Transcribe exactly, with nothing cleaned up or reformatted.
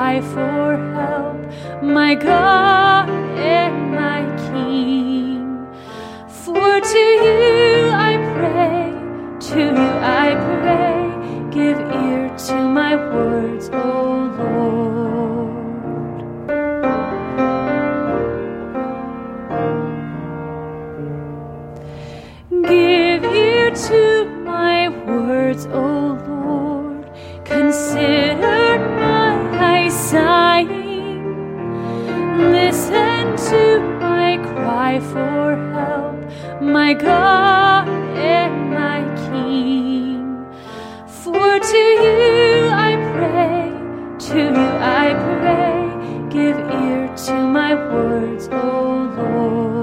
cry for help, my God and my King. For to you I pray, to you I pray, give ear to my words, O Lord. Give ear to my words, O Lord, consider my sighing, listen to my cry for help, my God and my King. For to you I pray, to you I pray, give ear to my words, O Lord.